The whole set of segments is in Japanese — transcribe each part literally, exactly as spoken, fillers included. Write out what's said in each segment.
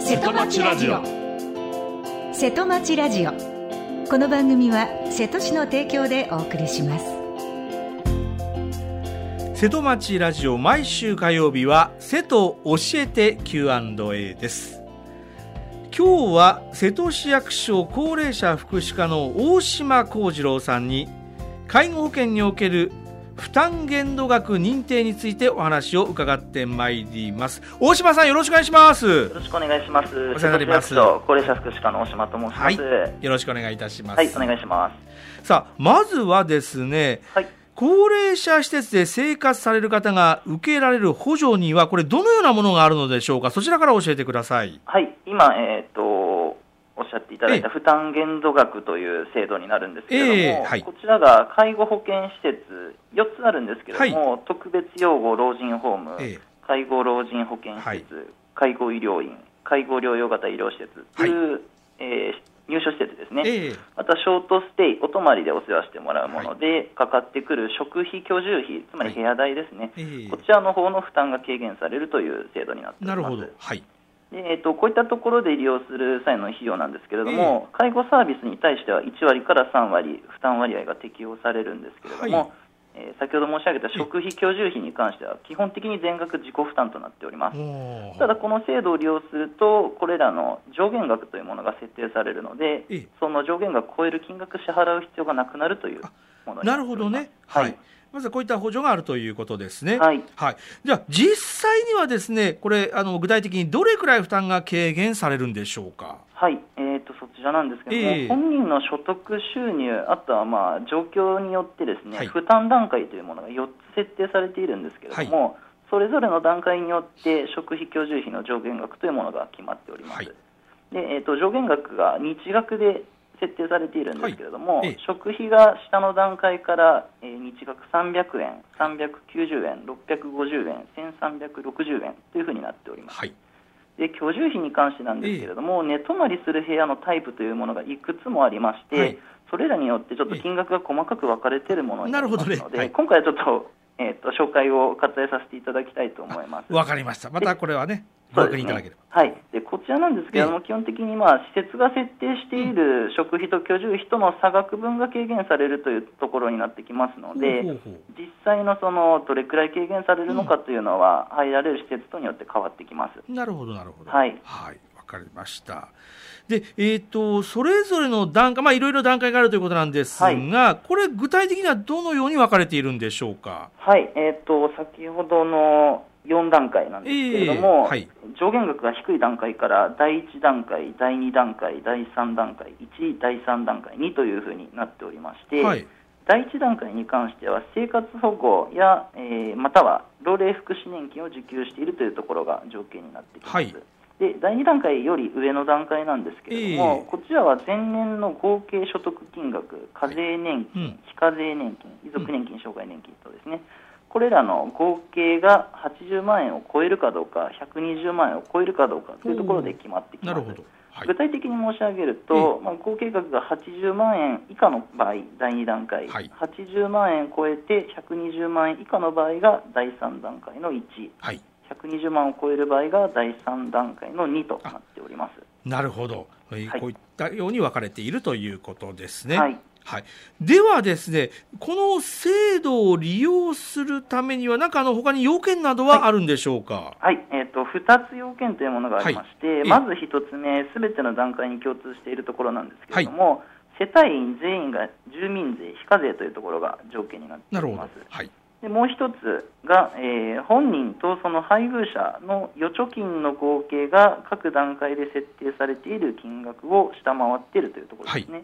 瀬戸町ラジオ。 瀬戸町ラジオ、この番組は瀬戸市の提供でお送りします。 瀬戸町ラジオ、毎週火曜日は瀬戸教えて キューアンドエー です。今日は瀬戸市役所高齢者福祉課の大島幸次郎さんに介護保険における負担限度額認定についてお話を伺ってまいります。大島さん、よろしくお願いします。 よろしくお願いします。 お世話になります。 瀬戸市役所高齢者福祉課の大島と申します、はい、 よろしくお願いいたします。 はい、お願いします。 さあ、まずはですね、はい、高齢者施設で生活される方が受けられる補助にはこれどのようなものがあるのでしょうか。そちらから教えてください。 はい、今、えー、とおっしゃっていただいた負担限度額という制度になるんですけれども、えーはい、こちらが介護保険施設よっつあるんですけれども、はい、特別養護老人ホーム、えー、介護老人保健施設、はい、介護医療院、介護療養型医療施設という、はい、えー、入所施設ですね、えー、またショートステイ、お泊まりでお世話してもらうもので、はい、かかってくる食費、居住費、つまり部屋代ですね、はい、えー、こちらの方の負担が軽減されるという制度になっています。なるほど、はい。でえー、とこういったところで利用する際の費用なんですけれども、えー、介護サービスに対してはいちわりからさんわり負担割合が適用されるんですけれども、はい、えー、先ほど申し上げた食費、居住費に関しては基本的に全額自己負担となっております。ただこの制度を利用するとこれらの上限額というものが設定されるので、えー、その上限額を超える金額支払う必要がなくなるというものになっております。なるほどね、はい、はい。 まずこういった補助があるということですね。はい、はい。じゃあ実際にはですね、これあの具体的にどれくらい負担が軽減されるんでしょうか。 はい、えー、とそちらなんですけども、えー、本人の所得収入、あとはまあ状況によってですね、はい、負担段階というものがよっつ設定されているんですけれども、はい、それぞれの段階によって食費、居住費の上限額というものが決まっております。はい、でえー、と上限額が日額で設定されているんですけれども、はい、ええ、食費が下の段階から、えー、日額さんびゃくえん、さんびゃくきゅうじゅうえん、ろっぴゃくごじゅうえん、せんさんびゃくろくじゅうえんというふうになっております。はい、で居住費に関してなんですけれども、ええ、寝泊まりする部屋のタイプというものがいくつもありまして、はい、それらによってちょっと金額が細かく分かれているものになりますので、ええ、なるほどね、はい、今回はちょっと、えー、と紹介を割愛させていただきたいと思います。 わかりました。またこれはね、ご確認いただければ。 はい、でこちらなんですけれども、ええ、基本的にまあ施設が設定している食費と居住費との差額分が軽減されるというところになってきますので、ほうほうほう、実際のそのどれくらい軽減されるのかというのは、うん、入られる施設とによって変わってきます。 なるほどなるほど。 はい、 はい、わかりました。で、えー、とそれぞれの段階、まあ、いろいろ段階があるということなんですが、はい、これ具体的にはどのように分かれているんでしょうか。 はい、えー、と先ほどのよんだんかいなんですけれども、えーはい、上限額が低い段階からだいいちだんかい、だいにだんかい、だいさんだんかい、いち、だいさんだんかい、にというふうになっておりまして、はい、だいいちだんかいに関しては生活保護や、えー、または老齢福祉年金を受給しているというところが条件になってきます。はい、でだいにだんかいより上の段階なんですけれども、えー、こちらは前年の合計所得金額、課税年金、はい、非課税年金、遺族年金、障害年金とですね、これらの合計がはちじゅうまんえんを超えるかどうか、ひゃくにじゅうまんえんを超えるかどうかというところで決まってきます。なるほど。はい、具体的に申し上げると、まあ、合計額がはちじゅうまんえん以下の場合だいにだんかい、はい、はちじゅうまんえん超えてひゃくにじゅうまんえん以下の場合がだいさんだんかいのいち、はい、ひゃくにじゅうまんを超える場合がだいさんだんかいのにとなっております。 なるほど、はい、こういったように分かれているということですね。はい、はい、ではですね、この制度を利用するためには何かあの他に要件などはあるんでしょうか。はい、 はい、えー、とふたつ要件というものがありまして、はい、まずひとつめ、すべての段階に共通しているところなんですけれども、はい、世帯員全員が住民税非課税というところが条件になっております。はい、でもう一つが、えー、本人とその配偶者の預貯金の合計が各段階で設定されている金額を下回っているというところですね。はい、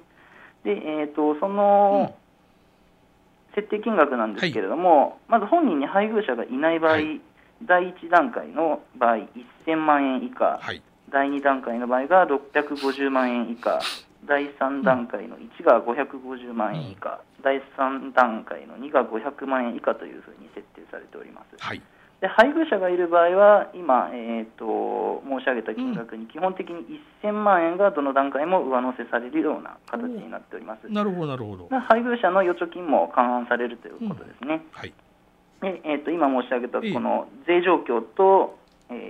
でえー、とその設定金額なんですけれども、はい、まず本人に配偶者がいない場合、はい、だいいちだんかいの場合せんまんえん以下、はい、だいにだんかいの場合がろっぴゃくごじゅうまんえん以下、だいさんだんかいのいちがごひゃくごじゅうまんえん以下、うん、だいさんだんかいのにがごひゃくまんえん以下というふうに設定されております。はい、で配偶者がいる場合は今、えー、と申し上げた金額に基本的にせんまんえんがどの段階も上乗せされるような形になっております。 なるほどなるほど。 配偶者の預貯金も勘案されるということですね。うん、はい、でえー、と今申し上げたこの税状況と、えー、預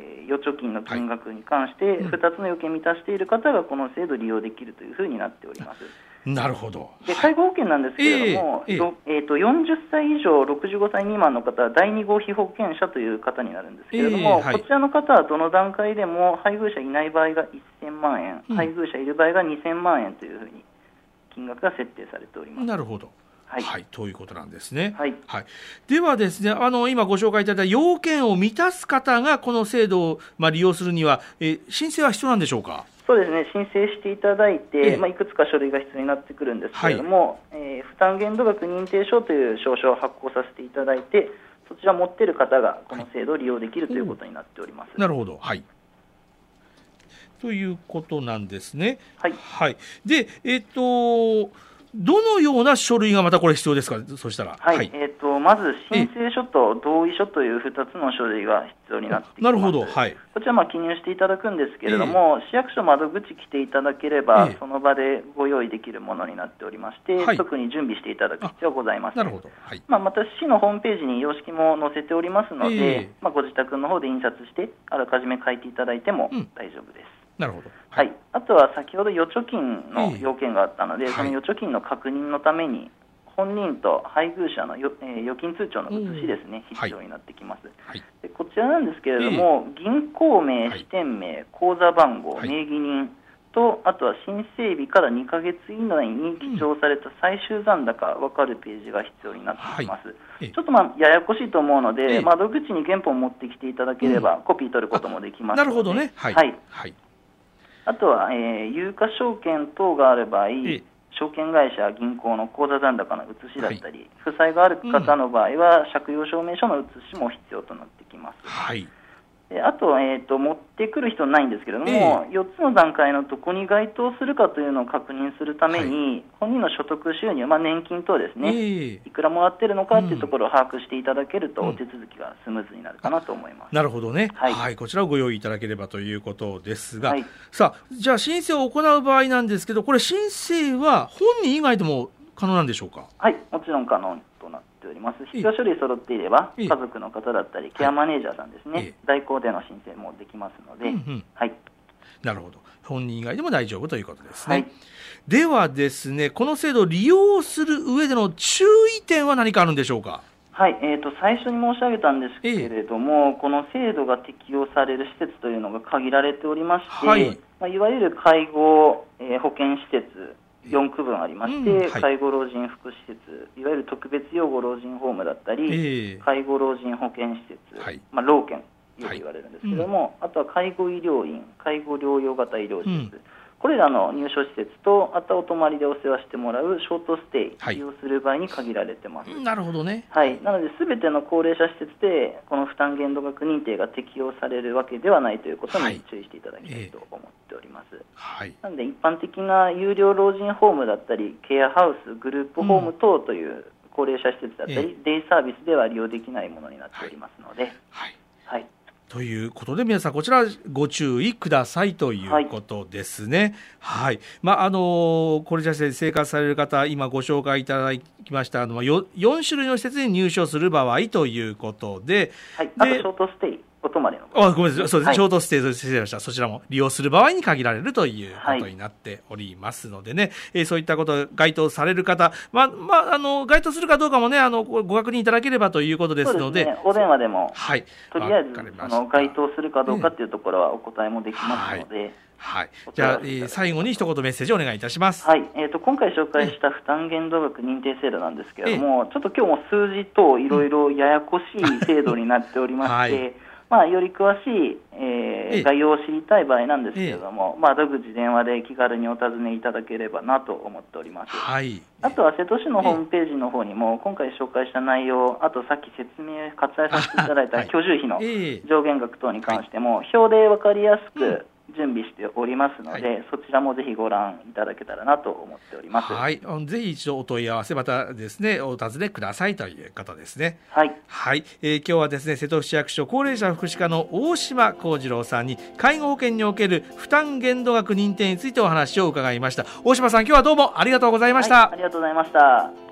預貯金の金額に関して、はい、ふたつの要件を満たしている方がこの制度を利用できるというふうになっております。 なるほど。 で介護保険なんですけれども、えーえー、とよんじゅっさい以上ろくじゅうごさい未満の方はだいに号被保険者という方になるんですけれども、えーはい、こちらの方はどの段階でも配偶者いない場合がせんまんえん、うん、配偶者いる場合がにせんまんえんというふうに金額が設定されております。 なるほど。はいはい、ということなんですね。 はいはい、ではですね、あの今ご紹介いただいた要件を満たす方がこの制度を、まあ、利用するには、えー、申請は必要なんでしょうか。 そうですね、申請していただいて、まあ、いくつか書類が必要になってくるんですけれども、はいえー、負担限度額認定証という証書を発行させていただいて、そちらを持っている方がこの制度を利用できるということになっております。 なるほど、はい、ということなんですね。 はい、 はい、で、えっとどのような書類がまたこれ必要ですか。そしたら、 はいはいえー、とまず申請書と同意書というふたつの書類が必要になってきます。 なるほど、はい、 こちらまあ記入していただくんですけれども、えー、市役所窓口来ていただければ、えー、その場でご用意できるものになっておりまして、はい、特に準備していただく必要はございません。 なるほど、はいまあ、また市のホームページに様式も載せておりますので、えーまあ、ご自宅の方で印刷してあらかじめ書いていただいても大丈夫です。うんなるほどはいはい、あとは先ほど預貯金の要件があったので、えー、その預貯金の確認のために本人と配偶者のよ、えー、預金通帳の写しですね、うん、必要になってきます、はい、でこちらなんですけれども、えー、銀行名、支店名、口座番号、はい、名義人とあとは申請日からにかげつ以内に記帳された最終残高分かるページが必要になってきます、はいえー、ちょっとまあややこしいと思うので、えー、窓口に原本を持ってきていただければ、うん、コピー取ることもできますので。 なるほどね、はい、 はいはいあとは、えー、有価証券等がある場合、え証券会社、銀行の口座残高の写しだったり、はい、負債がある方の場合は、うん、借用証明書の写しも必要となってきます。 はいであと、えーと、持ってくる必要ないんですけれども、えー、よっつの段階のどこに該当するかというのを確認するために、はい、本人の所得収入、まあ、年金等ですね、えー、いくらもらっているのかというところを把握していただけると、うん、お手続きがスムーズになるかなと思います。 なるほどね、はいはい、こちらをご用意いただければということですが、はい、さあじゃあ申請を行う場合なんですけど、これ申請は本人以外でも可能なんでしょうか。 はい、もちろん可能となっております。必要書類揃っていれば、家族の方だったりケアマネージャーさんですね、はい、代行での申請もできますので、うんうんはい、 なるほど、本人以外でも大丈夫ということですね、はい、ではですね、この制度を利用する上での注意点は何かあるんでしょうか。 はい、えー、と最初に申し上げたんですけれども、えー、この制度が適用される施設というのが限られておりまして、はいまあ、いわゆる介護、えー、保健施設よんくぶんありまして、うんはい、介護老人福祉施設、いわゆる特別養護老人ホームだったり、えー、介護老人保健施設、はいまあ、老健よく言われるんですけども、はいうん、あとは介護医療院、介護療養型医療施設、うん、これらの入所施設と、あとはお泊まりでお世話してもらうショートステイ、はい、利用する場合に限られてます。 なるほどね、 はい、なので全ての高齢者施設でこの負担限度額認定が適用されるわけではないということに注意していただきたいと思っております、はいえー、なので一般的な有料老人ホームだったりケアハウス、グループホーム等という高齢者施設だったり、うんえー、デイサービスでは利用できないものになっておりますので、はいはいはいということで皆さんこちらご注意くださいということですね。はい、はいまああの高齢者施設で生活される方、今ご紹介いただきましたあの 4, よん種類の施設に入所する場合ということで、 はい、あとショートステイ、お泊まりのあごめんなさい、そうです、はい、ショートステイと失礼しました。そちらも利用する場合に限られるということになっておりますのでね、はいえー、そういったこと該当される方、まあまあ、あの該当するかどうかもねあのご確認いただければということですので、 そうですね、お電話でも、はい、とりあえずその該当するかどうかというところはお答えもできますので、はいはい、じゃあ、えー、最後に一言メッセージをお願いいたします。 はい、えーと、今回紹介した負担限度額認定制度なんですけれども、えー、ちょっと今日も数字といろいろややこしい制度になっておりまして、はいまあ、より詳しい、えー、概要を知りたい場合なんですけれども、えー、窓口電話で気軽にお尋ねいただければなと思っております、はい、あとは瀬戸市のホームページの方にも今回紹介した内容、あとさっき説明割愛させていただいた居住費の上限額等に関しても表で分かりやすく準備しておりますので、はい、そちらもぜひご覧いただけたらなと思っております。 はい、ぜひ一度お問い合わせまたですねお尋ねくださいという方ですね。 はい、 はいえー、今日はですね瀬戸市役所高齢者福祉課の大島幸次郎さんに介護保険における負担限度額認定についてお話を伺いました。大島さん、今日はどうもありがとうございました。 はい、ありがとうございました。